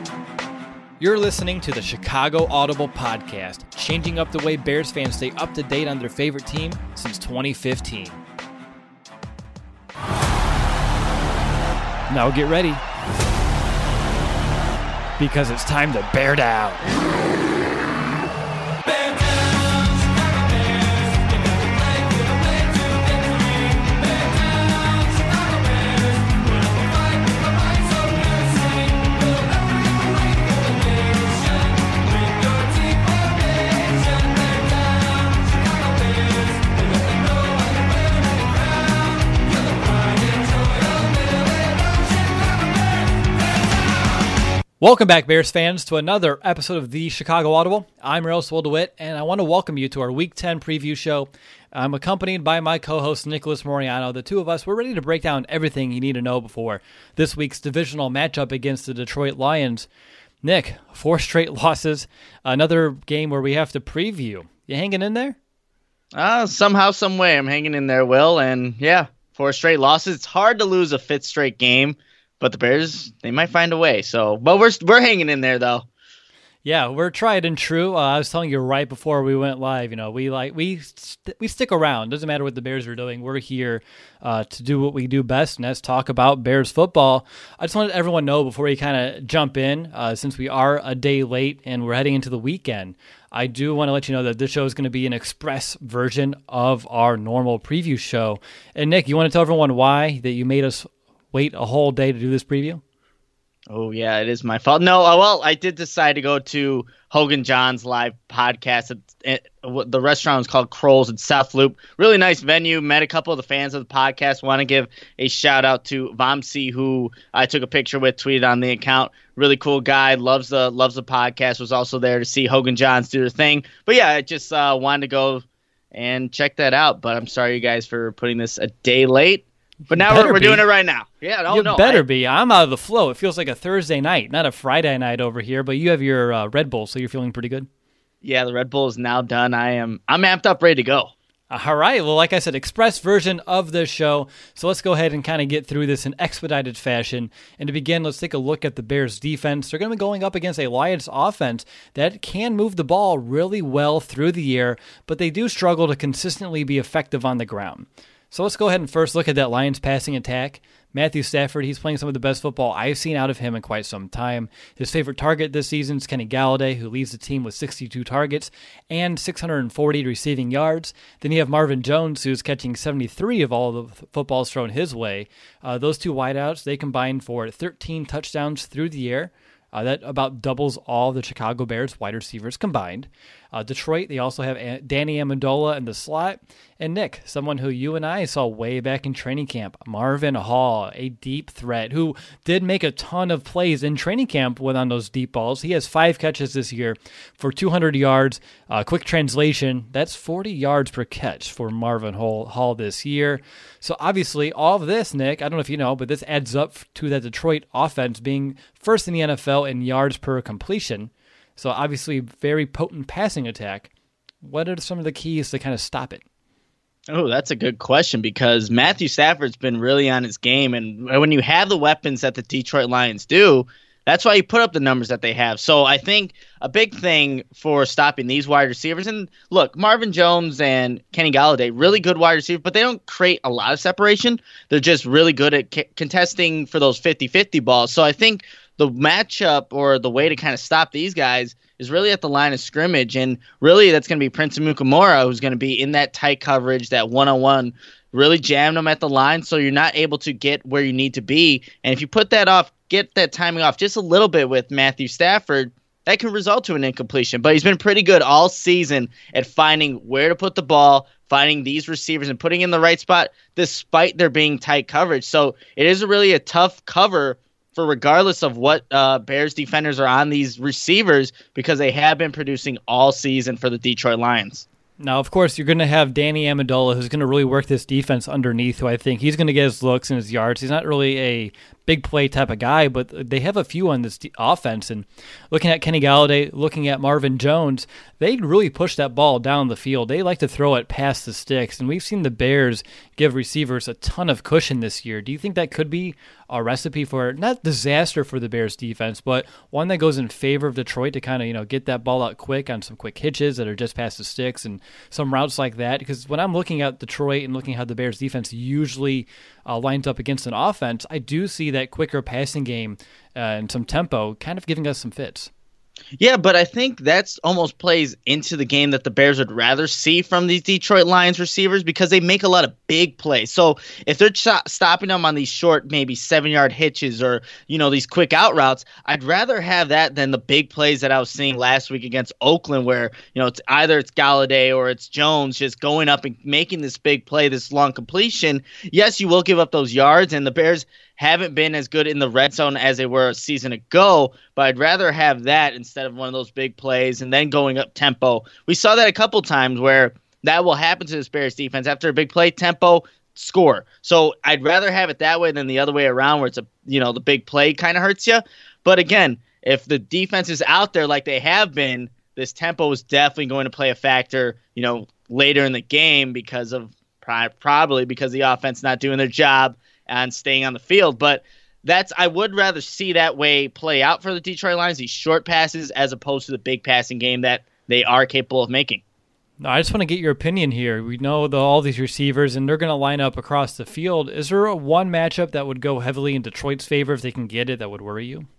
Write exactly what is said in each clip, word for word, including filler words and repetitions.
You're listening to the Chicago Audible Podcast, changing up the way Bears fans stay up to date on their favorite team since twenty fifteen. Now get ready, because it's time to bear down. Welcome back, Bears fans, to another episode of the Chicago Audible. I'm Earl DeWitt, and I want to welcome you to our Week ten preview show. I'm accompanied by my co-host, Nicholas Moriano. The two of us, we're ready to break down everything you need to know before this week's divisional matchup against the Detroit Lions. Nick, four straight losses, another game where we have to preview. You hanging in there? Uh, somehow, some way, I'm hanging in there, Will, and yeah, four straight losses. It's hard to lose a fifth straight game. But the Bears, they might find a way. So, but we're we're hanging in there though. Yeah, we're tried and true. Uh, I was telling you right before we went live. You know, we like we st- we stick around. Doesn't matter what the Bears are doing. We're here uh, to do what we do best, and that's talk about Bears football. I just wanted everyone to know before we kind of jump in, uh, since we are a day late and we're heading into the weekend. I do want to let you know that this show is going to be an express version of our normal preview show. And Nick, you want to tell everyone why that you made us wait a whole day to do this preview? Oh, yeah, it is my fault. No, uh, well, I did decide to go to Hogan John's live podcast. It, it, the restaurant is called Kroll's in South Loop. Really nice venue. Met a couple of the fans of the podcast. Want to give a shout out to Vamsi, who I took a picture with, tweeted on the account. Really cool guy. Loves the loves the podcast. Was also there to see Hogan John's do their thing. But yeah, I just uh, wanted to go and check that out. But I'm sorry, you guys, for putting this a day late. But now we're, we're doing it right now. Yeah, no, you no. better I, be. I'm out of the flow. It feels like a Thursday night, not a Friday night over here. But you have your uh, Red Bull, so you're feeling pretty good. Yeah, the Red Bull is now done. I am. I'm amped up, ready to go. All right. Well, like I said, express version of the show. So let's go ahead and kind of get through this in expedited fashion. And to begin, let's take a look at the Bears' defense. They're going to be going up against a Lions offense that can move the ball really well through the air, but they do struggle to consistently be effective on the ground. So let's go ahead and first look at that Lions passing attack. Matthew Stafford, he's playing some of the best football I've seen out of him in quite some time. His favorite target this season is Kenny Galladay, who leads the team with sixty-two targets and six hundred forty receiving yards. Then you have Marvin Jones, who's catching seventy-three of all the footballs thrown his way. Uh, those two wideouts, they combine for thirteen touchdowns through the air. Uh, that about doubles all the Chicago Bears wide receivers combined. Uh, Detroit, they also have Danny Amendola in the slot. And Nick, someone who you and I saw way back in training camp, Marvin Hall, a deep threat who did make a ton of plays in training camp with on those deep balls. He has five catches this year for two hundred yards. Uh, quick translation, that's forty yards per catch for Marvin Hall, Hall this year. So obviously all of this, Nick, I don't know if you know, but this adds up to that Detroit offense being first in the N F L in yards per completion. So obviously very potent passing attack. What are some of the keys to kind of stop it? Oh, that's a good question, because Matthew Stafford's been really on his game. And when you have the weapons that the Detroit Lions do, that's why you put up the numbers that they have. So I think a big thing for stopping these wide receivers, and look, Marvin Jones and Kenny Galladay, really good wide receivers, but they don't create a lot of separation. They're just really good at c- contesting for those fifty-fifty balls. So I think the matchup or the way to kind of stop these guys is really at the line of scrimmage. And really that's going to be Prince Amukamara, who's going to be in that tight coverage, that one-on-one, really jam them at the line so you're not able to get where you need to be. And if you put that off, get that timing off just a little bit with Matthew Stafford, that can result to an incompletion. But he's been pretty good all season at finding where to put the ball, finding these receivers and putting in the right spot despite there being tight coverage. So it is a really a tough cover for regardless of what uh, Bears defenders are on these receivers, because they have been producing all season for the Detroit Lions. Now, of course, you're going to have Danny Amendola, who's going to really work this defense underneath, who I think he's going to get his looks and his yards. He's not really a big play type of guy, but they have a few on this offense. And looking at Kenny Galladay, looking at Marvin Jones, they really push that ball down the field. They like to throw it past the sticks, and we've seen the Bears give receivers a ton of cushion this year. Do you think that could be a recipe for, not disaster for the Bears defense, but one that goes in favor of Detroit to kind of, you know, get that ball out quick on some quick hitches that are just past the sticks and some routes like that? Because when I'm looking at Detroit and looking how the Bears defense usually uh, lines up against an offense, I do see that quicker passing game uh, and some tempo kind of giving us some fits. Yeah, but I think that's almost plays into the game that the Bears would rather see from these Detroit Lions receivers, because they make a lot of big plays. So if they're ch- stopping them on these short, maybe seven-yard hitches or, you know, these quick out routes, I'd rather have that than the big plays that I was seeing last week against Oakland, where, you know, it's either it's Galladay or it's Jones just going up and making this big play, this long completion. Yes, you will give up those yards, and the Bears haven't been as good in the red zone as they were a season ago, but I'd rather have that instead of one of those big plays and then going up tempo. We saw that a couple times where that will happen to this Bears defense. After a big play, tempo, score. So I'd rather have it that way than the other way around, where it's a, you know, the big play kind of hurts you. But again, if the defense is out there like they have been, this tempo is definitely going to play a factor, you know, later in the game, because of probably because the offense not doing their job and staying on the field. But that's, I would rather see that way play out for the Detroit Lions, these short passes, as opposed to the big passing game that they are capable of making. No, I just want to get your opinion here. We know the, all these receivers, and they're going to line up across the field. Is there a one matchup that would go heavily in Detroit's favor if they can get it that would worry you?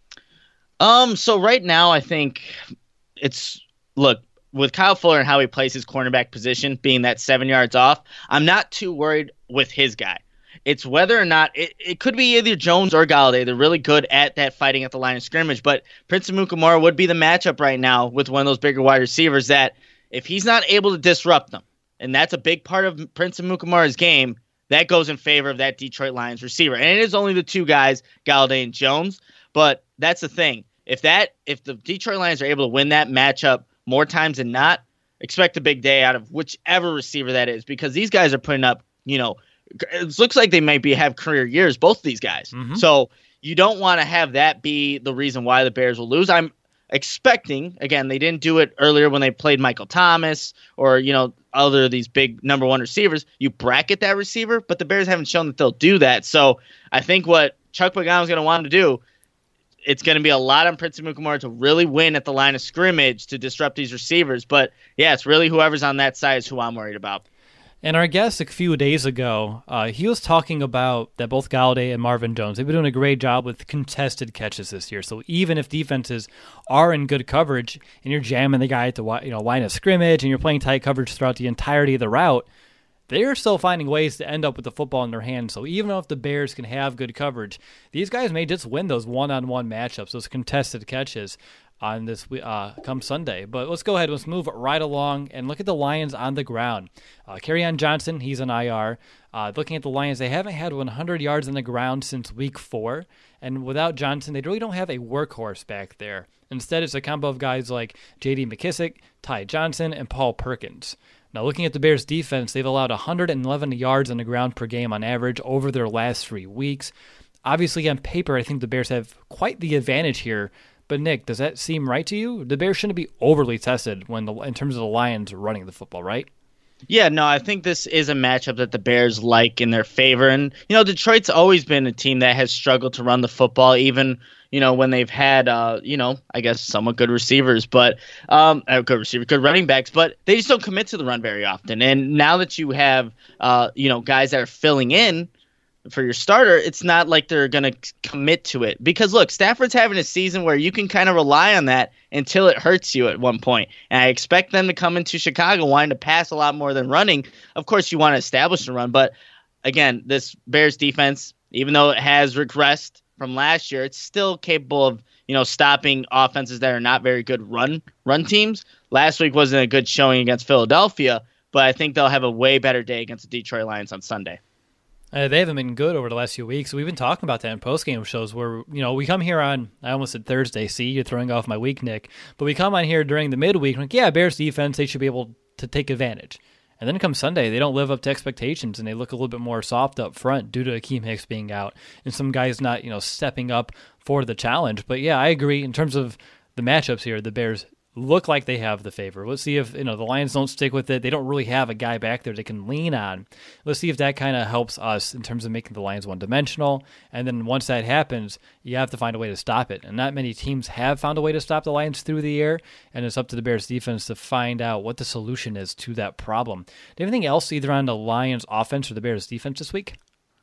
Um, so right now I think it's, look, with Kyle Fuller and how he plays his cornerback position, being that seven yards off, I'm not too worried with his guy. It's whether or not it, it could be either Jones or Galladay. They're really good at that fighting at the line of scrimmage, but Prince Amukamara would be the matchup right now with one of those bigger wide receivers that if he's not able to disrupt them, and that's a big part of Prince Amukamara's game, that goes in favor of that Detroit Lions receiver. And it is only the two guys, Galladay and Jones, but that's the thing. If that if the Detroit Lions are able to win that matchup more times than not, expect a big day out of whichever receiver that is, because these guys are putting up, you know, it looks like they might be have career years, both of these guys. Mm-hmm. So you don't want to have that be the reason why the Bears will lose. I'm expecting, again, they didn't do it earlier when they played Michael Thomas or, you know, other of these big number one receivers. You bracket that receiver, but the Bears haven't shown that they'll do that. So I think what Chuck Pagano is going to want to do, it's going to be a lot on Prince Amukamara to really win at the line of scrimmage to disrupt these receivers. But yeah, it's really whoever's on that side is who I'm worried about. And our guest a few days ago, uh, he was talking about that both Galladay and Marvin Jones, they've been doing a great job with contested catches this year. So even if defenses are in good coverage and you're jamming the guy at the you know line of scrimmage and you're playing tight coverage throughout the entirety of the route, they are still finding ways to end up with the football in their hands. So even if the Bears can have good coverage, these guys may just win those one-on-one matchups, those contested catches on this uh, come Sunday. But let's go ahead. Let's move right along and look at the Lions on the ground. Uh, Kerryon Johnson, he's an I R. Uh, looking at the Lions, they haven't had one hundred yards on the ground since week four. And without Johnson, they really don't have a workhorse back there. Instead, it's a combo of guys like J D McKissic, Ty Johnson, and Paul Perkins. Now, looking at the Bears' defense, they've allowed one hundred eleven yards on the ground per game on average over their last three weeks. Obviously, on paper, I think the Bears have quite the advantage here. But, Nick, does that seem right to you? The Bears shouldn't be overly tested when the, in terms of the Lions running the football, right? Yeah, no, I think this is a matchup that the Bears like in their favor. And, you know, Detroit's always been a team that has struggled to run the football, even, you know, when they've had, uh, you know, I guess somewhat good receivers, but um, uh, good receivers, good running backs, but they just don't commit to the run very often. And now that you have, uh, you know, guys that are filling in for your starter, it's not like they're going to commit to it. Because, look, Stafford's having a season where you can kind of rely on that until it hurts you at one point. And I expect them to come into Chicago wanting to pass a lot more than running. Of course, you want to establish the run. But, again, this Bears defense, even though it has regressed from last year, it's still capable of, you know, stopping offenses that are not very good run run teams. Last week wasn't a good showing against Philadelphia, but I think they'll have a way better day against the Detroit Lions on Sunday. Uh, they haven't been good over the last few weeks. We've been talking about that in post-game shows where, you know, we come here on, I almost said Thursday. See, you're throwing off my week, Nick. But we come on here during the midweek, like, yeah, Bears defense, they should be able to take advantage. And then come Sunday, they don't live up to expectations, and they look a little bit more soft up front due to Akeem Hicks being out and some guys not, you know, stepping up for the challenge. But yeah, I agree in terms of the matchups here. The Bears look like they have the favor. Let's see if, you know, the Lions don't stick with it. They don't really have a guy back there they can lean on. Let's see if that kind of helps us in terms of making the Lions one-dimensional. And then once that happens, you have to find a way to stop it. And not many teams have found a way to stop the Lions through the air, and it's up to the Bears defense to find out what the solution is to that problem. Do you have anything else either on the Lions offense or the Bears defense this week?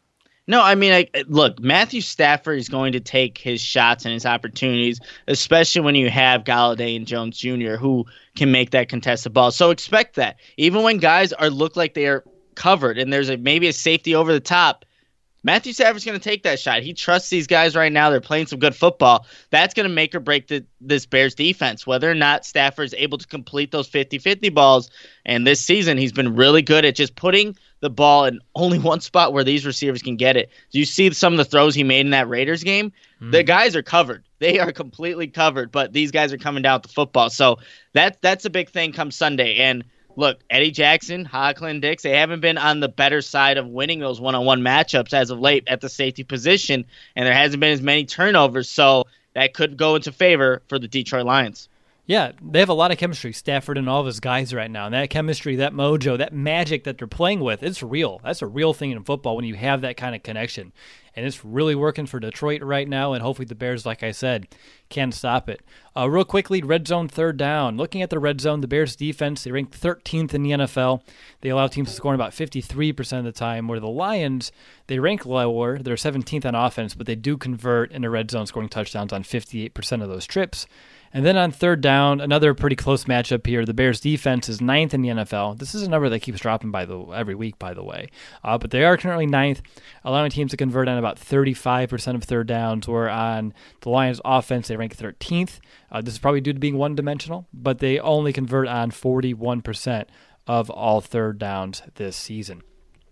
No, I mean, I, look, Matthew Stafford is going to take his shots and his opportunities, especially when you have Golladay and Jones Junior who can make that contested ball. So expect that. Even when guys are look like they are covered and there's a, maybe a safety over the top, Matthew Stafford's going to take that shot. He trusts these guys right now. They're playing some good football. That's going to make or break the, this Bears defense, whether or not Stafford's able to complete those fifty-fifty balls. And this season, he's been really good at just putting the ball in only one spot where these receivers can get it. Do you see some of the throws he made in that Raiders game? Mm. The guys are covered. They are completely covered, but these guys are coming down with the football. So that, that's a big thing come Sunday. And look, Eddie Jackson, Hockland, Dix, they haven't been on the better side of winning those one-on-one matchups as of late at the safety position, and there hasn't been as many turnovers, so that could go into favor for the Detroit Lions. Yeah, they have a lot of chemistry, Stafford and all of his guys right now. And that chemistry, that mojo, that magic that they're playing with, it's real. That's a real thing in football when you have that kind of connection. And it's really working for Detroit right now, and hopefully the Bears, like I said, can stop it. Uh, real quickly, red zone third down. Looking at the red zone, the Bears defense, they rank thirteenth in the N F L. They allow teams to score in about fifty-three percent of the time, where the Lions, they rank lower. They're seventeenth on offense, but they do convert in the red zone, scoring touchdowns on fifty-eight percent of those trips. And then on third down, another pretty close matchup here. The Bears defense is ninth in the N F L. This is a number that keeps dropping by the every week, by the way. Uh, but they are currently ninth, allowing teams to convert on about thirty-five percent of third downs, where on the Lions offense, they rank thirteenth. Uh, this is probably due to being one-dimensional, but they only convert on forty-one percent of all third downs this season.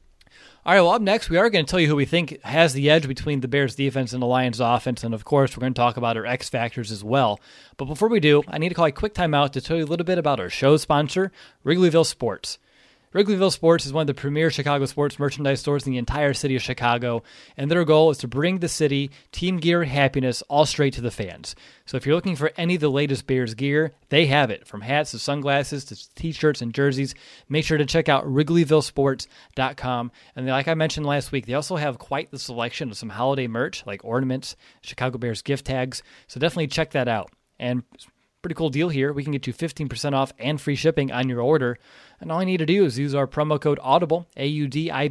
All right, well, up next, we are going to tell you who we think has the edge between the Bears defense and the Lions offense, and of course, we're going to talk about our X factors as well. But before we do, I need to call a quick timeout to tell you a little bit about our show sponsor, Wrigleyville Sports. Wrigleyville Sports is one of the premier Chicago sports merchandise stores in the entire city of Chicago, and their goal is to bring the city team gear and happiness all straight to the fans. So if you're looking for any of the latest Bears gear, they have it. From hats to sunglasses to t-shirts and jerseys, make sure to check out Wrigleyville Sports dot com. And like I mentioned last week, they also have quite the selection of some holiday merch like ornaments, Chicago Bears gift tags, so definitely check that out. And pretty cool deal here. We can get you fifteen percent off and free shipping on your order. And all you need to do is use our promo code AUDIBLE, A U D I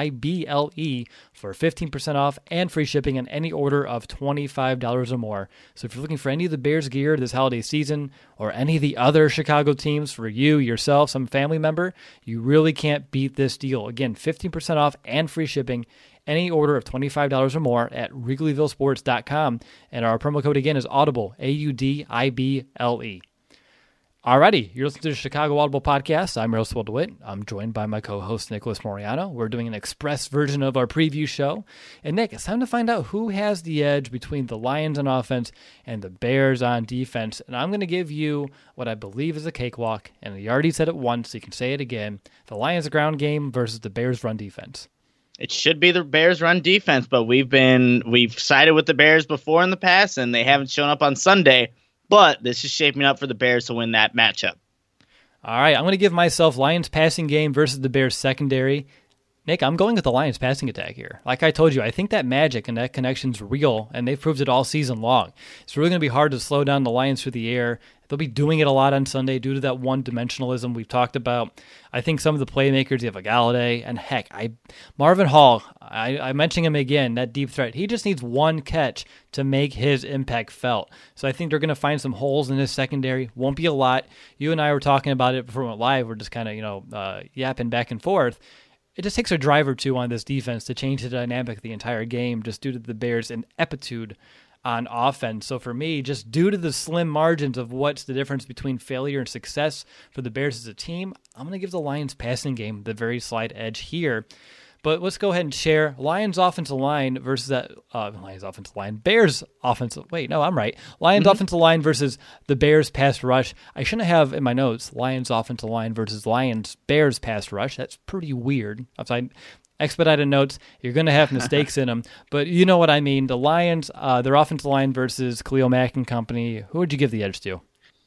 B L E, for fifteen percent off and free shipping on any order of twenty-five dollars or more. So if you're looking for any of the Bears gear this holiday season or any of the other Chicago teams for you, yourself, some family member, you really can't beat this deal. Again, fifteen percent off and free shipping any order of twenty-five dollars or more at Wrigleyville Sports dot com. And our promo code again is AUDIBLE, A U D I B L E. Alrighty, you're listening to the Chicago Audible Podcast. I'm Russell DeWitt. I'm joined by my co-host, Nicholas Moriano. We're doing an express version of our preview show. And Nick, it's time to find out who has the edge between the Lions on offense and the Bears on defense. And I'm going to give you what I believe is a cakewalk. And you already said it once, so you can say it again. The Lions ground game versus the Bears run defense. It should be the Bears run defense, but we've been we've sided with the Bears before in the past, and they haven't shown up on Sunday. But this is shaping up for the Bears to win that matchup. All right, I'm going to give myself Lions passing game versus the Bears secondary. Nick, I'm going with the Lions passing attack here. Like I told you, I think that magic and that connection's real, and they've proved it all season long. It's really going to be hard to slow down the Lions through the air. They'll be doing it a lot on Sunday due to that one-dimensionalism we've talked about. I think some of the playmakers, you have a Golladay, and heck, I Marvin Hall, I, I mentioned him again, that deep threat. He just needs one catch to make his impact felt. So I think they're going to find some holes in his secondary. Won't be a lot. You and I were talking about it before we went live. We're just kind of, you know, uh, yapping back and forth. It just takes a drive or two on this defense to change the dynamic of the entire game just due to the Bears' ineptitude on offense. So for me, just due to the slim margins of what's the difference between failure and success for the Bears as a team, I'm going to give the Lions passing game the very slight edge here. But let's go ahead and share Lions offensive line versus that uh, Lions offensive line, Bears offensive. Wait, no, I'm right. Lions mm-hmm. offensive line versus the Bears pass rush. I shouldn't have in my notes Lions offensive line versus Lions Bears pass rush. That's pretty weird. Outside expedited notes, you're going to have mistakes in them, but you know what I mean. The Lions, uh, their offensive line versus Khalil Mack and company. Who would you give the edge to?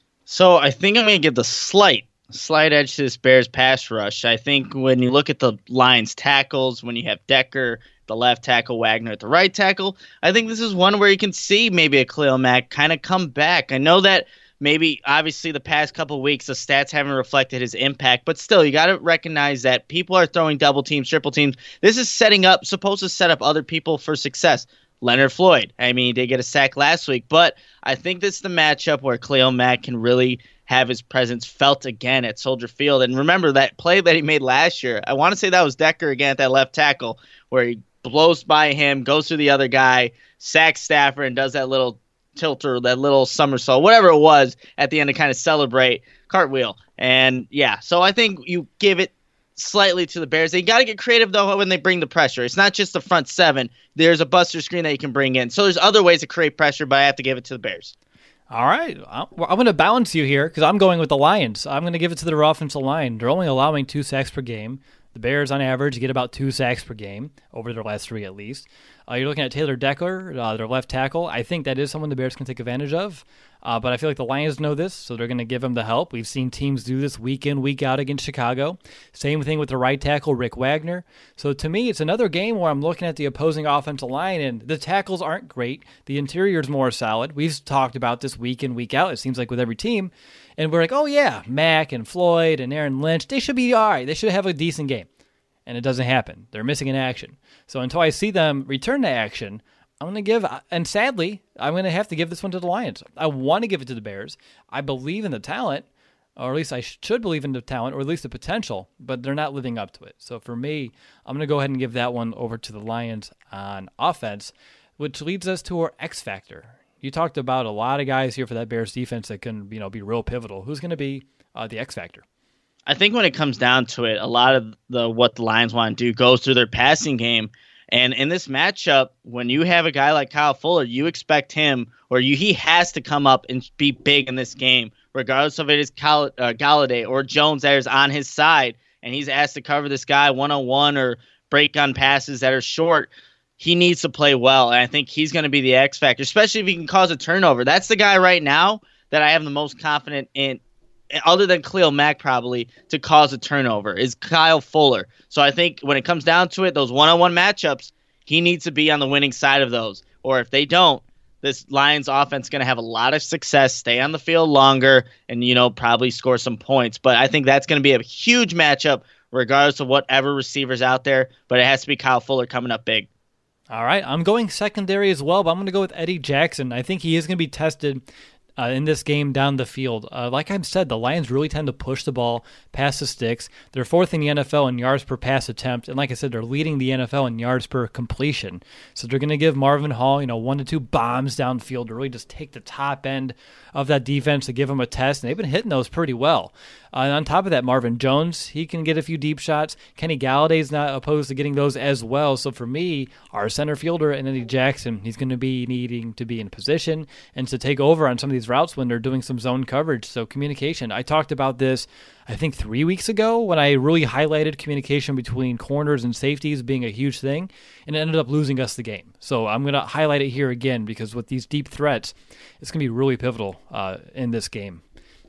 So I think I'm going to give the slight, slight edge to this Bears pass rush. I think when you look at the Lions tackles, when you have Decker, the left tackle, Wagner at the right tackle, I think this is one where you can see maybe a Khalil Mack kind of come back. I know that maybe, obviously, the past couple of weeks, the stats haven't reflected his impact, but still, you got to recognize that people are throwing double teams, triple teams. This is setting up, supposed to set up other people for success. Leonard Floyd, I mean, he did get a sack last week, but I think this is the matchup where Khalil Mack can really have his presence felt again at Soldier Field. And remember that play that he made last year, I want to say that was Decker again at that left tackle, where he blows by him, goes through the other guy, sacks Stafford, and does that little tilter, that little somersault, whatever it was at the end to kind of celebrate, cartwheel. And yeah, so I think you give it slightly to the Bears. They got to get creative, though, when they bring the pressure. It's not just the front seven. There's a buster screen that you can bring in. So there's other ways to create pressure, but I have to give it to the Bears. All right. I'm going to balance you here because I'm going with the Lions. I'm going to give it to their offensive line. They're only allowing two sacks per game. The Bears, on average, get about two sacks per game over their last three at least. Uh, you're looking at Taylor Decker, uh, their left tackle. I think that is someone the Bears can take advantage of. Uh, but I feel like the Lions know this, so they're going to give him the help. We've seen teams do this week in, week out against Chicago. Same thing with the right tackle, Rick Wagner. So to me, it's another game where I'm looking at the opposing offensive line, and the tackles aren't great. The interior's more solid. We've talked about this week in, week out, it seems like, with every team. And we're like, oh, yeah, Mack and Floyd and Aaron Lynch, they should be all right. They should have a decent game. And it doesn't happen. They're missing in action. So until I see them return to action, I'm going to give, and sadly, I'm going to have to give this one to the Lions. I want to give it to the Bears. I believe in the talent, or at least I should believe in the talent, or at least the potential, but they're not living up to it. So for me, I'm going to go ahead and give that one over to the Lions on offense, which leads us to our X factor. You talked about a lot of guys here for that Bears defense that can, you know, be real pivotal. Who's going to be uh, the X factor? I think when it comes down to it, a lot of the what the Lions want to do goes through their passing game. And in this matchup, when you have a guy like Kyle Fuller, you expect him, or you, he has to come up and be big in this game, regardless of it is Gall- uh, Galladay or Jones that is on his side, and he's asked to cover this guy one-on-one or break on passes that are short. He needs to play well, and I think he's going to be the X factor, especially if he can cause a turnover. That's the guy right now that I have the most confident in, other than Khalil Mack probably, to cause a turnover, is Kyle Fuller. So I think when it comes down to it, those one-on-one matchups, he needs to be on the winning side of those. Or if they don't, this Lions offense is going to have a lot of success, stay on the field longer, and, you know, probably score some points. But I think that's going to be a huge matchup regardless of whatever receivers out there. But it has to be Kyle Fuller coming up big. All right, I'm going secondary as well, but I'm going to go with Eddie Jackson. I think he is going to be tested Uh, in this game down the field. Uh, like I've said, the Lions really tend to push the ball past the sticks. They're fourth in the N F L in yards per pass attempt, and like I said, they're leading the N F L in yards per completion. So they're going to give Marvin Hall, you know, one to two bombs downfield to really just take the top end of that defense to give them a test, and they've been hitting those pretty well. Uh, and on top of that, Marvin Jones, he can get a few deep shots. Kenny Galladay's not opposed to getting those as well. So for me, our center fielder and Eddie Jackson, he's going to be needing to be in position and to take over on some of these routes when they're doing some zone coverage. So communication. I talked about this, I think, three weeks ago when I really highlighted communication between corners and safeties being a huge thing, and it ended up losing us the game. So I'm going to highlight it here again because with these deep threats, it's going to be really pivotal uh, in this game.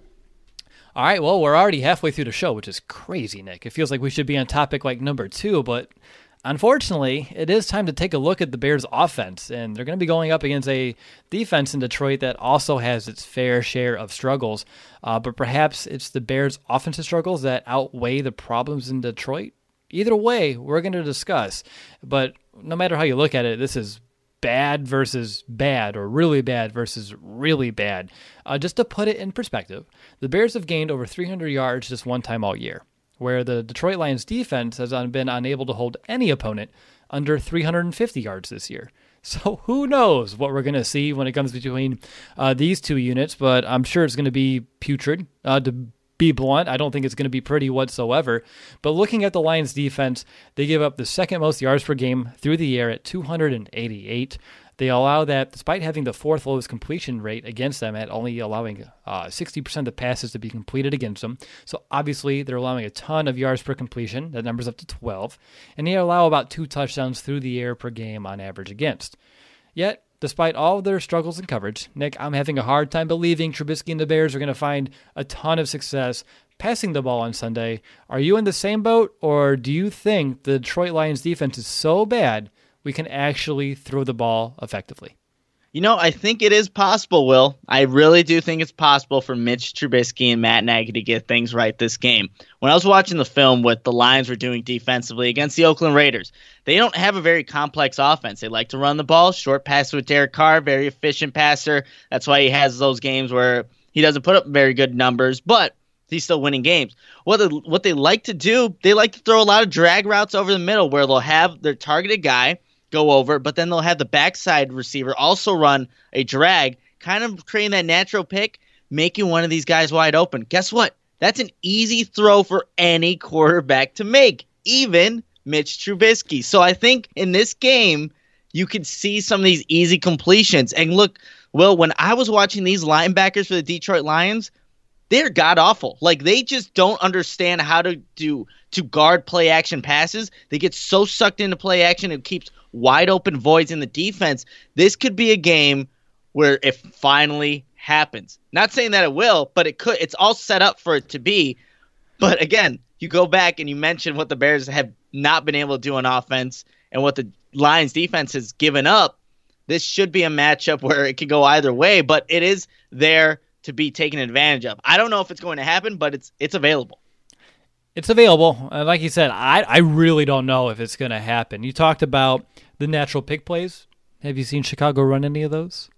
All right, well, we're already halfway through the show, which is crazy, Nick. It feels like we should be on topic like number two, but unfortunately, it is time to take a look at the Bears' offense, and they're going to be going up against a defense in Detroit that also has its fair share of struggles, uh, but perhaps it's the Bears' offensive struggles that outweigh the problems in Detroit. Either way, we're going to discuss, but no matter how you look at it, this is bad versus bad, or really bad versus really bad. Uh, just to put it in perspective, the Bears have gained over three hundred yards just one time all year, where the Detroit Lions defense has been unable to hold any opponent under three hundred fifty yards this year. So who knows what we're going to see when it comes between uh, these two units, but I'm sure it's going to be putrid, uh, to be blunt, I don't think it's going to be pretty whatsoever. But looking at the Lions defense, they give up the second most yards per game through the air at two hundred eighty-eight. They allow that despite having the fourth lowest completion rate against them at only allowing uh, sixty percent of passes to be completed against them. So obviously they're allowing a ton of yards per completion. That number's up to twelve. And they allow about two touchdowns through the air per game on average against. Yet, despite all of their struggles in coverage, Nick, I'm having a hard time believing Trubisky and the Bears are going to find a ton of success passing the ball on Sunday. Are you in the same boat, or do you think the Detroit Lions defense is so bad we can actually throw the ball effectively? You know, I think it is possible, Will. I really do think it's possible for Mitch Trubisky and Matt Nagy to get things right this game. When I was watching the film, what the Lions were doing defensively against the Oakland Raiders, they don't have a very complex offense. They like to run the ball, short pass with Derek Carr, very efficient passer. That's why he has those games where he doesn't put up very good numbers, but he's still winning games. What they, what they like to do, they like to throw a lot of drag routes over the middle where they'll have their targeted guy go over, but then they'll have the backside receiver also run a drag, kind of creating that natural pick, making one of these guys wide open. Guess what? That's an easy throw for any quarterback to make, even Mitch Trubisky. So I think in this game, you could see some of these easy completions. And look, Will, when I was watching these linebackers for the Detroit Lions, they're god-awful. Like, they just don't understand how to do to guard play-action passes. They get so sucked into play-action, it keeps wide open voids in the defense. This could be a game where it finally happens. Not saying that it will, but it could. It's all set up for it to be. But again, you go back and you mention what the Bears have not been able to do on offense and what the Lions defense has given up. This should be a matchup where it could go either way, but it is there to be taken advantage of. I don't know if it's going to happen, but it's it's available. It's available. Uh, like you said, I, I really don't know if it's going to happen. You talked about the natural pick plays. Have you seen Chicago run any of those?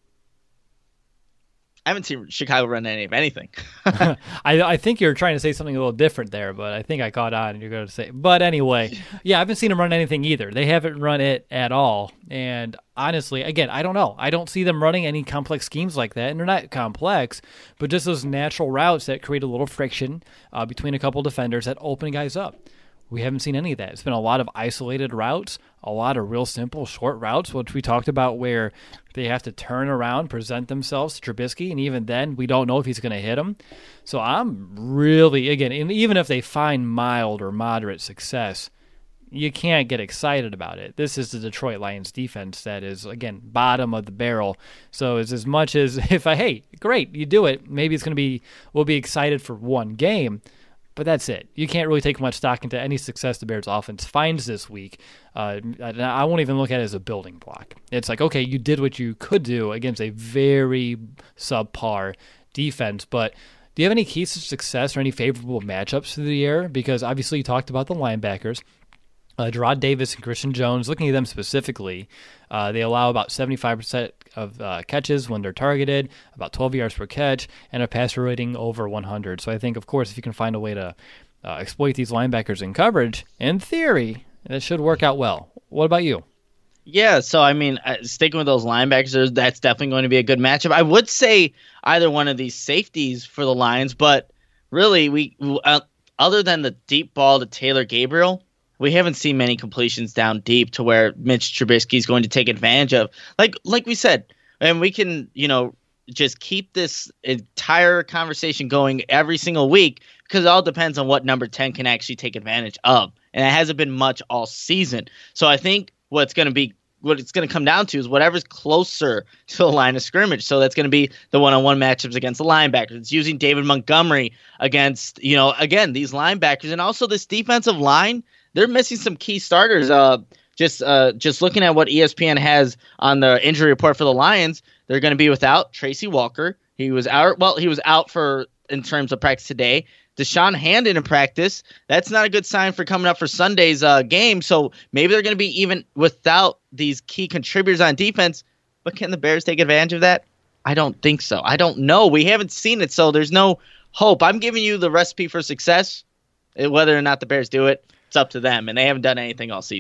I haven't seen Chicago run any of anything. I, I think you're trying to say something a little different there, but I think I caught on and you're going to say. But anyway, yeah, I haven't seen them run anything either. They haven't run it at all. And honestly, again, I don't know. I don't see them running any complex schemes like that. And they're not complex, but just those natural routes that create a little friction uh, between a couple defenders that open guys up. We haven't seen any of that. It's been a lot of isolated routes, a lot of real simple short routes, which we talked about where they have to turn around, present themselves to Trubisky, and even then we don't know if he's going to hit him. So I'm really, again, and even if they find mild or moderate success, you can't get excited about it. This is the Detroit Lions defense that is, again, bottom of the barrel. So it's as much as if I, hey, great, you do it, maybe it's going to be, we'll be excited for one game. But that's it. You can't really take much stock into any success the Bears offense finds this week. Uh, I won't even look at it as a building block. It's like, okay, you did what you could do against a very subpar defense, but do you have any keys to success or any favorable matchups through the year? Because obviously you talked about the linebackers. Uh, Gerard Davis and Christian Jones, looking at them specifically, uh, they allow about seventy-five percent of uh, catches when they're targeted, about twelve yards per catch, and a passer rating over one hundred. So I think, of course, if you can find a way to uh, exploit these linebackers in coverage, in theory, that should work out well. What about you? Yeah, so I mean, uh, sticking with those linebackers, that's definitely going to be a good matchup. I would say either one of these safeties for the Lions, but really, we uh, other than the deep ball to Taylor Gabriel, we haven't seen many completions down deep to where Mitch Trubisky is going to take advantage of. Like like we said, and we can, you know, just keep this entire conversation going every single week because it all depends on what number ten can actually take advantage of. And it hasn't been much all season. So I think what's going to be what it's going to come down to is whatever's closer to the line of scrimmage. So that's going to be the one-on-one matchups against the linebackers. It's using David Montgomery against, you know, again, these linebackers and also this defensive line. They're missing some key starters. Uh, just uh, just looking at what E S P N has on the injury report for the Lions, they're going to be without Tracy Walker. He was out. Well, he was out for in terms of practice today. Deshaun Handon in practice. That's not a good sign for coming up for Sunday's uh, game. So maybe they're going to be even without these key contributors on defense. But can the Bears take advantage of that? I don't think so. I don't know. We haven't seen it, so there's no hope. I'm giving you the recipe for success. Whether or not the Bears do it, it's up to them, and they haven't done anything all season.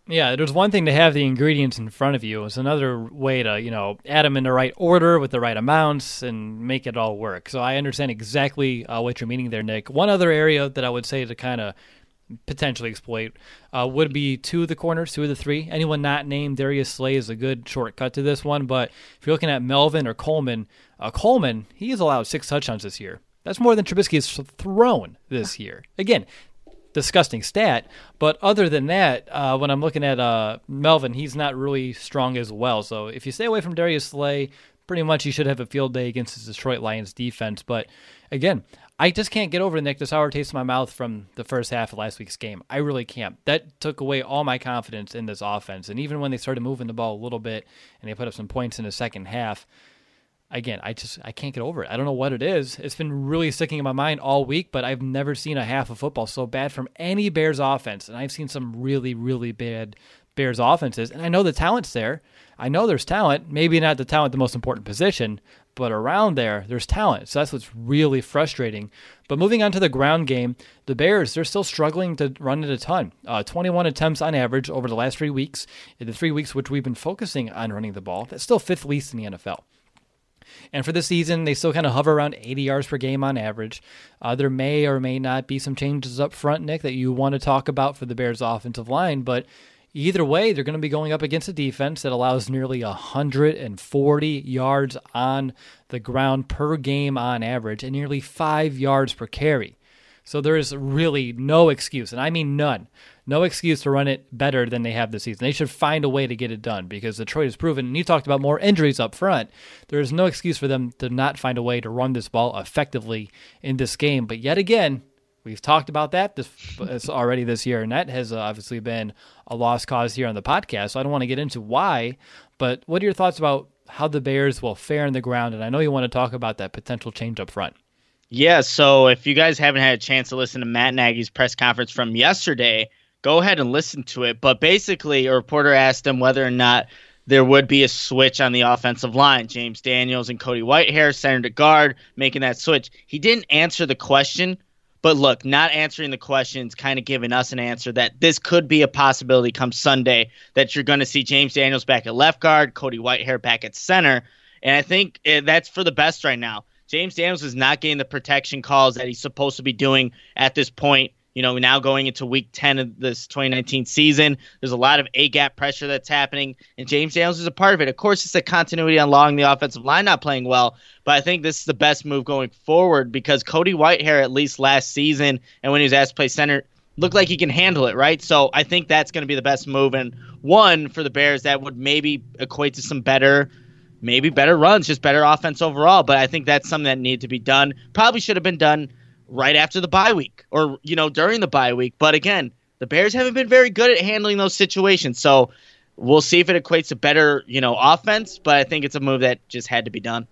Yeah, there's one thing to have the ingredients in front of you. It's another way to, you know, add them in the right order with the right amounts and make it all work. So I understand exactly uh, what you're meaning there, Nick. One other area that I would say to kind of potentially exploit uh, would be two of the corners, two of the three. Anyone not named Darius Slay is a good shortcut to this one. But if you're looking at Melvin or Coleman, uh, Coleman, he has allowed six touchdowns this year. That's more than Trubisky has thrown this year. Again, disgusting stat, but other than that, uh, when I'm looking at uh, Melvin, he's not really strong as well. So if you stay away from Darius Slay, pretty much you should have a field day against the Detroit Lions defense. But again, I just can't get over, Nick, the sour taste in my mouth from the first half of last week's game. I really can't. That took away all my confidence in this offense. And even when they started moving the ball a little bit and they put up some points in the second half, again, I just I can't get over it. I don't know what it is. It's been really sticking in my mind all week, but I've never seen a half of football so bad from any Bears offense. And I've seen some really, really bad Bears offenses. And I know the talent's there. I know there's talent. Maybe not the talent, the most important position, but around there, there's talent. So that's what's really frustrating. But moving on to the ground game, the Bears, they're still struggling to run it a ton. Uh, twenty-one attempts on average over the last three weeks. In the three weeks which we've been focusing on running the ball, that's still fifth least in the N F L. And for this season, they still kind of hover around eighty yards per game on average. Uh, there may or may not be some changes up front, Nick, that you want to talk about for the Bears' offensive line. But either way, they're going to be going up against a defense that allows nearly one hundred forty yards on the ground per game on average and nearly five yards per carry. So there is really no excuse, and I mean none, no excuse to run it better than they have this season. They should find a way to get it done because Detroit has proven, and you talked about more injuries up front, there is no excuse for them to not find a way to run this ball effectively in this game. But yet again, we've talked about that this already this year, and that has obviously been a lost cause here on the podcast, so I don't want to get into why, but what are your thoughts about how the Bears will fare in the ground? And I know you want to talk about that potential change up front. Yeah, so if you guys haven't had a chance to listen to Matt Nagy's press conference from yesterday, go ahead and listen to it. But basically, a reporter asked him whether or not there would be a switch on the offensive line. James Daniels and Cody Whitehair, center to guard, making that switch. He didn't answer the question, but look, not answering the question is kind of giving us an answer that this could be a possibility come Sunday, that you're going to see James Daniels back at left guard, Cody Whitehair back at center. And I think that's for the best right now. James Daniels is not getting the protection calls that he's supposed to be doing at this point. You know, now going into week ten of this twenty nineteen season, there's a lot of A-gap pressure that's happening, and James Daniels is a part of it. Of course, it's the continuity along the offensive line not playing well, but I think this is the best move going forward because Cody Whitehair, at least last season, and when he was asked to play center, looked like he can handle it, right? So I think that's going to be the best move, and one for the Bears that would maybe equate to some better Maybe better runs, just better offense overall. But I think that's something that needed to be done. Probably should have been done right after the bye week or, you know, during the bye week. But again, the Bears haven't been very good at handling those situations. So we'll see if it equates to better, you know, offense. But I think it's a move that just had to be done.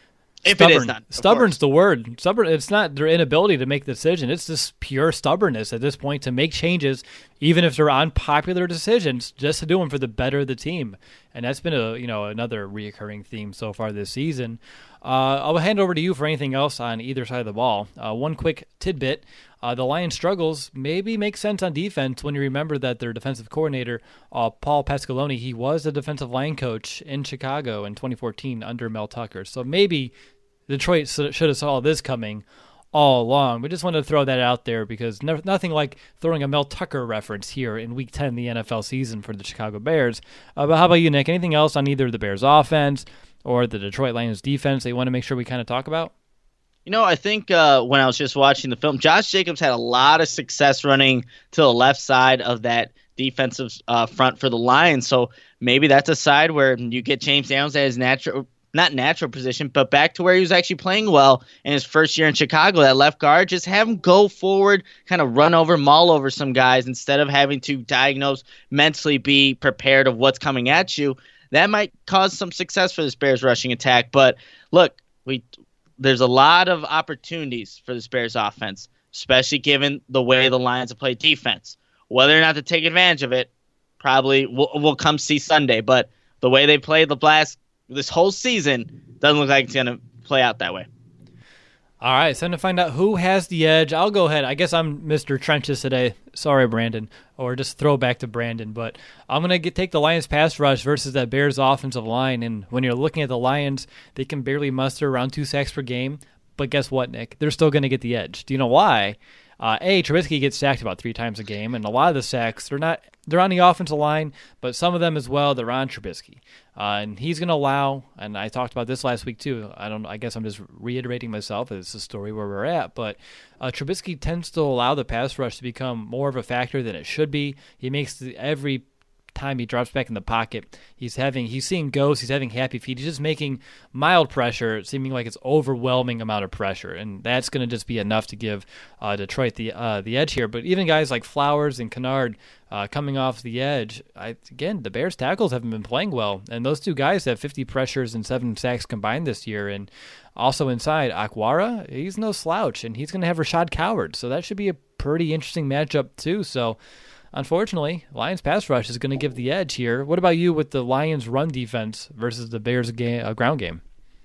If Stubborn. it is done. Stubborn's the word. Stubborn. It's not their inability to make the decision. It's just pure stubbornness at this point to make changes, even if they're unpopular decisions, just to do them for the better of the team. And that's been a you know another reoccurring theme so far this season. Uh, I'll hand over to you for anything else on either side of the ball. Uh, one quick tidbit. Uh, the Lions' struggles maybe make sense on defense when you remember that their defensive coordinator, uh, Paul Pasqualoni, he was the defensive line coach in Chicago in twenty fourteen under Mel Tucker. So maybe Detroit should have saw this coming all along. We just wanted to throw that out there because no, nothing like throwing a Mel Tucker reference here in Week ten of the N F L season for the Chicago Bears. Uh, but how about you, Nick? Anything else on either the Bears' offense or the Detroit Lions' defense that you want to make sure we kind of talk about? You know, I think uh, when I was just watching the film, Josh Jacobs had a lot of success running to the left side of that defensive uh, front for the Lions. So maybe that's a side where you get James Daniels at his natural, not natural position, but back to where he was actually playing well in his first year in Chicago, that left guard. Just have him go forward, kind of run over, maul over some guys instead of having to diagnose, mentally be prepared of what's coming at you. That might cause some success for this Bears rushing attack. But look, we there's a lot of opportunities for this Bears offense, especially given the way the Lions have played defense. Whether or not to take advantage of it, probably we'll, we'll come see Sunday. But the way they played the last this whole season doesn't look like it's going to play out that way. All right, it's time to find out who has the edge. I'll go ahead. I guess I'm Mister Trenches today. Sorry, Brandon. Or just throw back to Brandon. But I'm going to take the Lions pass rush versus that Bears offensive line. And when you're looking at the Lions, they can barely muster around two sacks per game. But guess what, Nick? They're still going to get the edge. Do you know why? Uh, a, Trubisky gets sacked about three times a game, and a lot of the sacks, they're not they're on the offensive line, but some of them as well, they're on Trubisky. Uh, and he's going to allow, and I talked about this last week too, I don't. I guess I'm just reiterating myself, it's a story where we're at, but uh, Trubisky tends to allow the pass rush to become more of a factor than it should be. He makes the, every time he drops back in the pocket, he's having he's seeing ghosts, he's having happy feet, he's just making mild pressure, seeming like it's overwhelming amount of pressure, and that's going to just be enough to give uh, Detroit the uh, the edge here. But even guys like Flowers and Kennard uh, coming off the edge, I, again, the Bears tackles haven't been playing well, and those two guys have fifty pressures and seven sacks combined this year. And also inside, Akwara, he's no slouch, and he's going to have Rashad Coward, so that should be a pretty interesting matchup too. So unfortunately, Lions pass rush is going to give the edge here. What about you with the Lions run defense versus the Bears game, uh, ground game?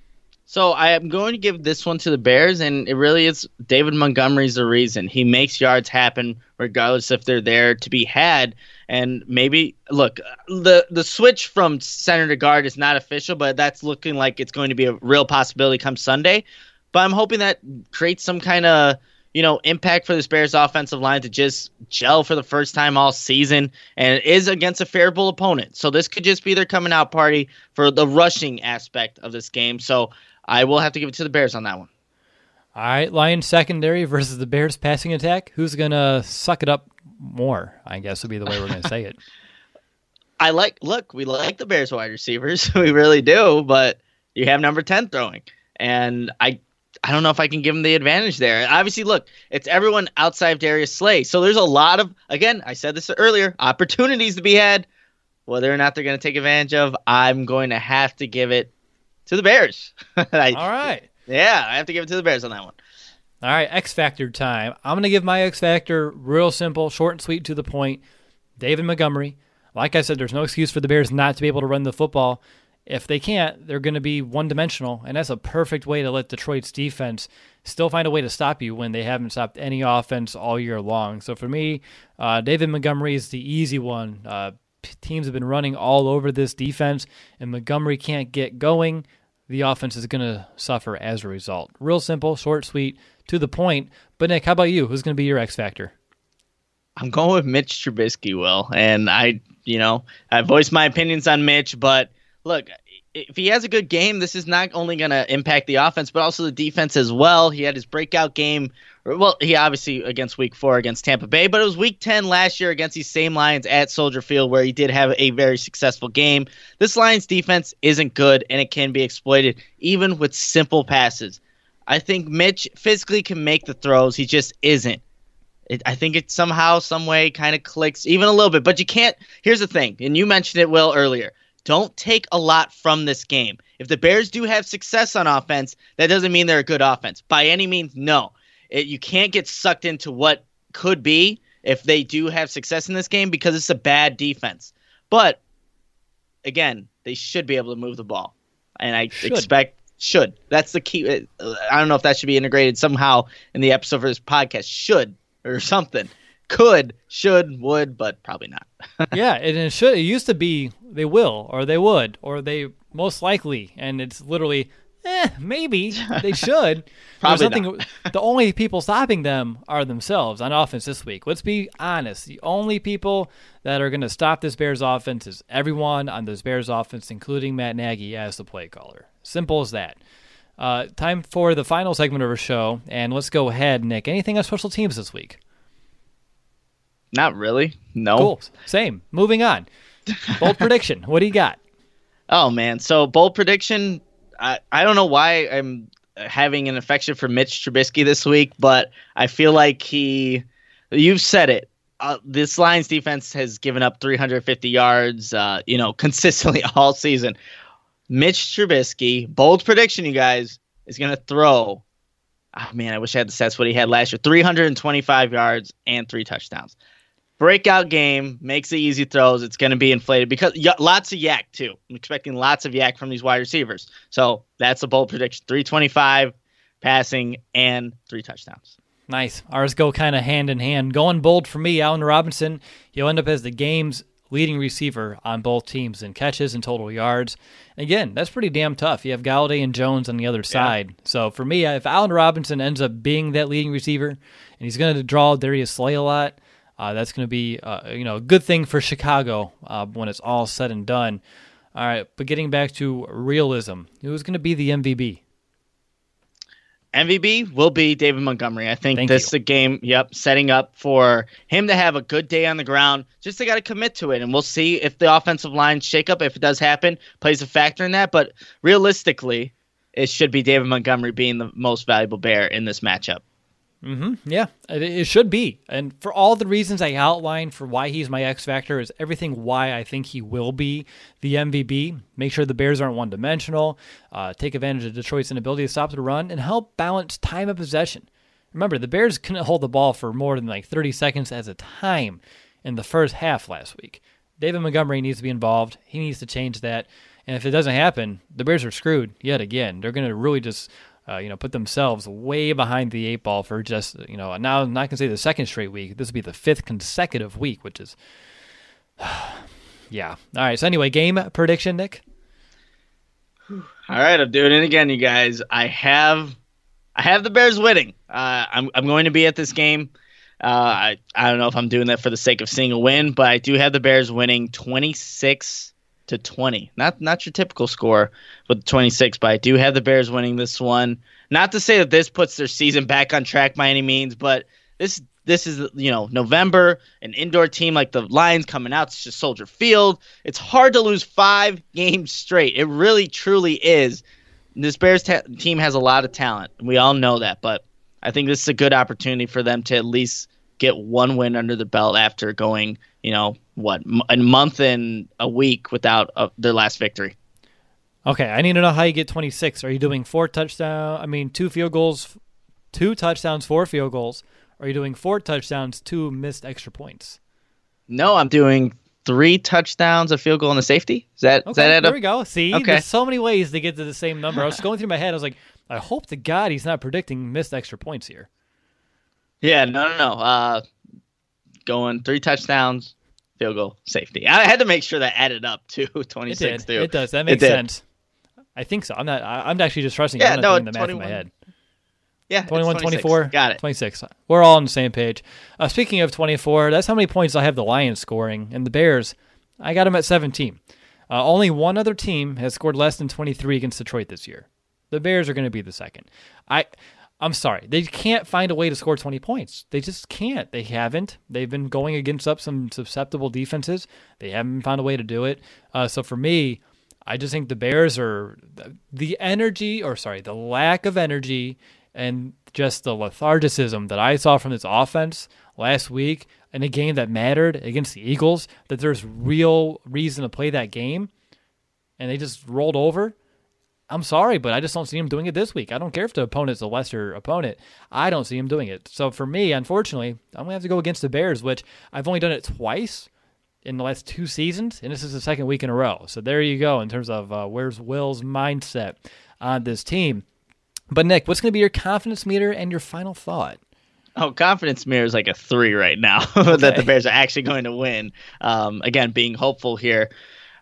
So I am going to give this one to the Bears, and it really is David Montgomery's the reason. He makes yards happen regardless if they're there to be had. And maybe, look, the, the switch from center to guard is not official, but that's looking like it's going to be a real possibility come Sunday. But I'm hoping that creates some kind of, you know, impact for this Bears offensive line to just gel for the first time all season, and it is against a favorable opponent. So this could just be their coming out party for the rushing aspect of this game. So I will have to give it to the Bears on that one. All right, Lions secondary versus the Bears passing attack. Who's going to suck it up more, I guess would be the way we're going to say it. I like, look, we like the Bears wide receivers. We really do, but you have number ten throwing. And I I don't know if I can give them the advantage there. Obviously, look, it's everyone outside of Darius Slay. So there's a lot of, again, I said this earlier, opportunities to be had. Whether or not they're going to take advantage of, I'm going to have to give it to the Bears. I, All right. Yeah, I have to give it to the Bears on that one. All right, X Factor time. I'm going to give my X Factor real simple, short and sweet, to the point. David Montgomery. Like I said, there's no excuse for the Bears not to be able to run the football. If they can't, they're going to be one-dimensional, and that's a perfect way to let Detroit's defense still find a way to stop you when they haven't stopped any offense all year long. So for me, uh, David Montgomery is the easy one. Uh, teams have been running all over this defense, and Montgomery can't get going. The offense is going to suffer as a result. Real simple, short, sweet, to the point. But Nick, how about you? Who's going to be your X factor? I'm going with Mitch Trubisky, Will. And I, you know, I voiced my opinions on Mitch, but look, if he has a good game, this is not only going to impact the offense, but also the defense as well. He had his breakout game. Well, he obviously against week four against Tampa Bay, but it was week ten last year against these same Lions at Soldier Field where he did have a very successful game. This Lions defense isn't good, and it can be exploited even with simple passes. I think Mitch physically can make the throws. He just isn't. It, I think it somehow, some way kind of clicks even a little bit, but you can't. Here's the thing, and you mentioned it, Will, earlier. Don't take a lot from this game. If the Bears do have success on offense, that doesn't mean they're a good offense. By any means, no. It, you can't get sucked into what could be if they do have success in this game because it's a bad defense. But, again, they should be able to move the ball. And I should. expect should. That's the key. I don't know if that should be integrated somehow in the episode for this podcast. Should or something. Could, should, would, but probably not. Yeah, and it should. It used to be they will, or they would, or they most likely, and it's literally, eh, maybe they should. Probably nothing, not. The only people stopping them are themselves on offense this week. Let's be honest. The only people that are going to stop this Bears offense is everyone on this Bears offense, including Matt Nagy as the play caller. Simple as that. Uh, time for the final segment of our show, and let's go ahead, Nick. Anything on special teams this week? Not really. No. Cool. Same. Moving on. Bold prediction. What do you got? Oh, man. So, bold prediction, I, I don't know why I'm having an affection for Mitch Trubisky this week, but I feel like he – you've said it. Uh, this Lions defense has given up three hundred fifty yards, uh, you know, consistently all season. Mitch Trubisky, bold prediction, you guys, is going to throw – oh, man, I wish I had the stats what he had last year. three hundred twenty-five yards and three touchdowns. Breakout game, makes the easy throws. It's going to be inflated because y- lots of yak, too. I'm expecting lots of yak from these wide receivers. So that's a bold prediction. three twenty-five, passing, and three touchdowns. Nice. Ours go kind of hand in hand. Going bold for me, Allen Robinson. He'll end up as the game's leading receiver on both teams in catches and total yards. Again, that's pretty damn tough. You have Galladay and Jones on the other side. Yeah. So for me, if Allen Robinson ends up being that leading receiver, and he's going to draw Darius Slay a lot, uh, that's going to be uh, you know a good thing for Chicago uh, when it's all said and done. All right, but getting back to realism, who's going to be the M V B? M V B will be David Montgomery. I think Thank this you. is a game, yep, setting up for him to have a good day on the ground. Just they got to commit to it, and we'll see if the offensive line shakeup, if it does happen, plays a factor in that. But realistically, it should be David Montgomery being the most valuable Bear in this matchup. Mm-hmm. Yeah, it, it should be. And for all the reasons I outlined for why he's my X factor is everything why I think he will be the M V B. Make sure the Bears aren't one-dimensional, uh, take advantage of Detroit's inability to stop the run, and help balance time of possession. Remember, the Bears couldn't hold the ball for more than like thirty seconds at a time in the first half last week. David Montgomery needs to be involved. He needs to change that. And if it doesn't happen, the Bears are screwed yet again. They're going to really just... Uh, you know, put themselves way behind the eight ball for just, you know, now I'm not going to say the second straight week. This will be the fifth consecutive week, which is, yeah. All right. So anyway, game prediction, Nick. All right, I'm doing it again, you guys. I have, I have the Bears winning. Uh, I'm, I'm going to be at this game. Uh, I, I don't know if I'm doing that for the sake of seeing a win, but I do have the Bears winning twenty-six to twenty. Not not your typical score with twenty-six, but I do have the Bears winning this one. Not to say that this puts their season back on track by any means, but this this is, you know, November, an indoor team like the Lions coming out. It's just Soldier Field. It's hard to lose five games straight. It really, truly is. This Bears ta- team has a lot of talent. We all know that, but I think this is a good opportunity for them to at least get one win under the belt after going, you know, what, a month and a week without uh, their last victory. Okay, I need to know how you get twenty-six. Are you doing four touchdowns? I mean, two field goals, two touchdowns, four field goals. Or are you doing four touchdowns, two missed extra points? No, I'm doing three touchdowns, a field goal, and a safety. Is that okay, is that there a... we go. See, okay. There's so many ways to get to the same number. I was going through my head. I was like, I hope to God he's not predicting missed extra points here. Yeah, no, no, no. Uh, going three touchdowns, field goal, safety. I had to make sure that added up to twenty-six. It did. Too. It does. That makes sense. I think so. I'm not. I, I'm actually just trusting. Yeah, I'm not no, doing the math twenty-one. in my head. Yeah, twenty-one, twenty-four. Got it. twenty-six. We're all on the same page. Uh, speaking of twenty-four, that's how many points I have the Lions scoring. And the Bears, I got them at seventeen. Uh, only one other team has scored less than twenty-three against Detroit this year. The Bears are going to be the second. I, I'm sorry. They can't find a way to score twenty points. They just can't. They haven't. They've been going against up some susceptible defenses. They haven't found a way to do it. Uh, so for me, I just think the Bears are the energy, or sorry, the lack of energy and just the lethargicism that I saw from this offense last week in a game that mattered against the Eagles, that there's real reason to play that game, and they just rolled over. I'm sorry, but I just don't see him doing it this week. I don't care if the opponent's a lesser opponent. I don't see him doing it. So for me, unfortunately, I'm going to have to go against the Bears, which I've only done it twice in the last two seasons, and this is the second week in a row. So there you go in terms of uh, where's Will's mindset on this team. But, Nick, what's going to be your confidence meter and your final thought? Oh, confidence meter is like a three right now okay. that the Bears are actually going to win. Um, again, being hopeful here.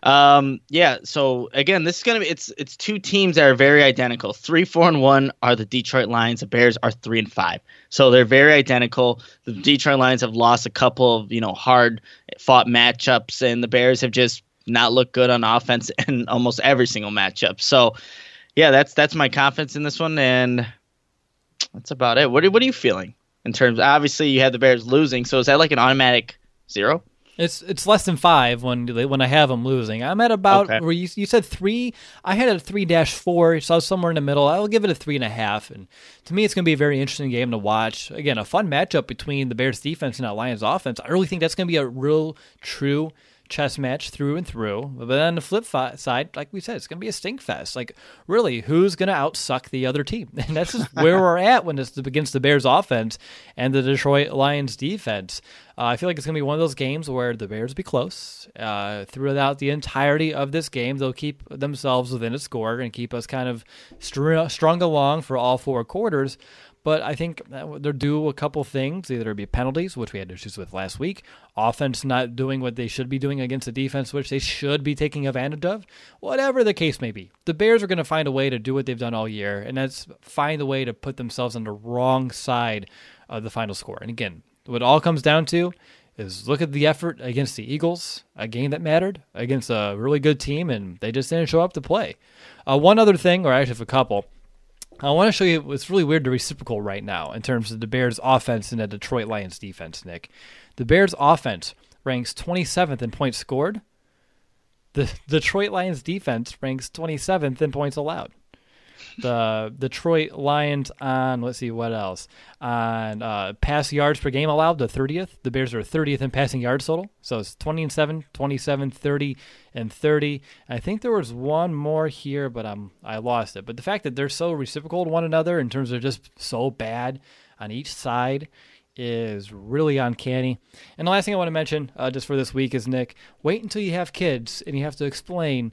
Um, yeah, so again, this is going to be, it's it's two teams that are very identical. Three, four, and one are the Detroit Lions. The Bears are three and five. So they're very identical. The Detroit Lions have lost a couple of, you know, hard fought matchups, and the Bears have just not looked good on offense in almost every single matchup. So yeah, that's that's my confidence in this one, and that's about it. What are, what are you feeling in terms? Obviously, you have the Bears losing, so is that like an automatic zero? It's it's less than five when they, when I have them losing. I'm at about okay. where you, you said three. I had a three dash four, so I was somewhere in the middle. I'll give it a three and a half. And to me, it's going to be a very interesting game to watch. Again, a fun matchup between the Bears defense and that Lions offense. I really think that's going to be a real, true chess match through and through. But on the flip side, like we said, it's going to be a stink fest. Like, really, who's going to outsuck the other team? And that's just where we're at when it's against the Bears offense and the Detroit Lions defense. Uh, I feel like it's going to be one of those games where the Bears will be close. Uh, throughout the entirety of this game, they'll keep themselves within a score and keep us kind of str- strung along for all four quarters. But I think they'll do a couple things. Either it'll be penalties, which we had issues with last week, offense not doing what they should be doing against a defense, which they should be taking advantage of, whatever the case may be. The Bears are going to find a way to do what they've done all year, and that's find a way to put themselves on the wrong side of the final score. And again, what it all comes down to is look at the effort against the Eagles, a game that mattered, against a really good team, and they just didn't show up to play. Uh, one other thing, or actually a couple, I want to show you what's really weird to reciprocal right now in terms of the Bears' offense and the Detroit Lions' defense, Nick. The Bears' offense ranks twenty-seventh in points scored. The Detroit Lions' defense ranks twenty-seventh in points allowed. The Detroit Lions on, let's see, what else? On uh, pass yards per game allowed, the thirtieth. The Bears are thirtieth in passing yards total. So it's twenty and seven, twenty-seven, thirty, and thirty. I think there was one more here, but um, I lost it. But the fact that they're so reciprocal to one another in terms of just so bad on each side is really uncanny. And the last thing I want to mention uh, just for this week is, Nick, wait until you have kids and you have to explain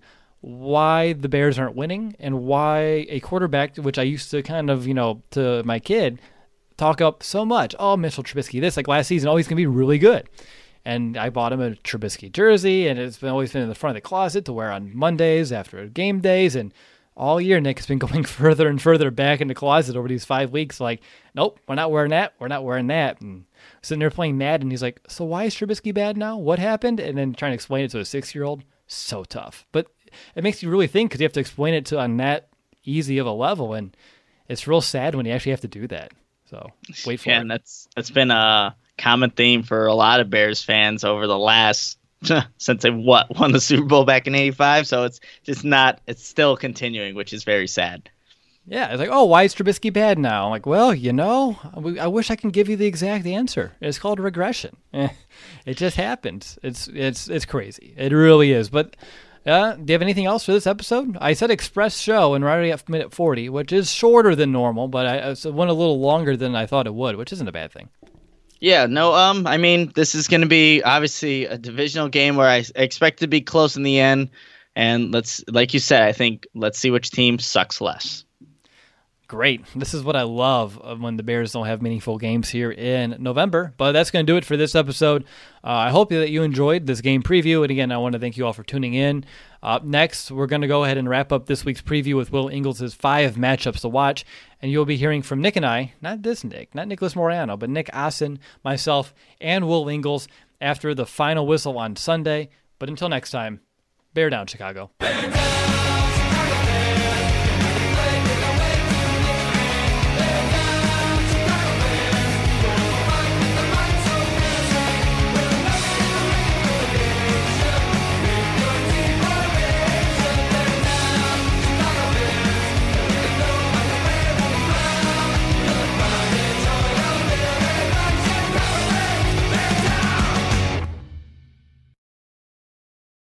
why the Bears aren't winning and why a quarterback, which I used to kind of, you know, to my kid, talk up so much. Oh, Mitchell Trubisky, this, like last season, oh, he's going to be really good. And I bought him a Trubisky jersey, and it's been always been in the front of the closet to wear on Mondays after game days. And all year, Nick has been going further and further back in the closet over these five weeks. Like, nope, we're not wearing that. We're not wearing that. And sitting there playing Madden, and he's like, so why is Trubisky bad now? What happened? And then trying to explain it to a six-year-old. So tough. But it makes you really think because you have to explain it to on that easy of a level, and it's real sad when you actually have to do that. So wait for yeah, it. And that's that's been a common theme for a lot of Bears fans over the last since they what won the Super Bowl back in eighty-five. So it's just not. It's still continuing, which is very sad. Yeah, it's like, oh, why is Trubisky bad now? I'm like, well, you know, I wish I can give you the exact answer. It's called regression. It just happens. It's it's it's crazy. It really is. But uh, do you have anything else for this episode? I said express show, and we're already at minute forty, which is shorter than normal, but I it went a little longer than I thought it would, which isn't a bad thing. Yeah, no, um, I mean, this is going to be obviously a divisional game where I expect to be close in the end, and let's, like you said, I think let's see which team sucks less. Great. This is what I love when the Bears don't have meaningful games here in November. But that's going to do it for this episode. Uh, I hope that you enjoyed this game preview. And again, I want to thank you all for tuning in. Up uh, next, we're going to go ahead and wrap up this week's preview with Will Ingles' five matchups to watch. And you'll be hearing from Nick and I, not this Nick, not Nicholas Moriano, but Nick Assen, myself, and Will Ingles after the final whistle on Sunday. But until next time, bear down, Chicago. Bear down!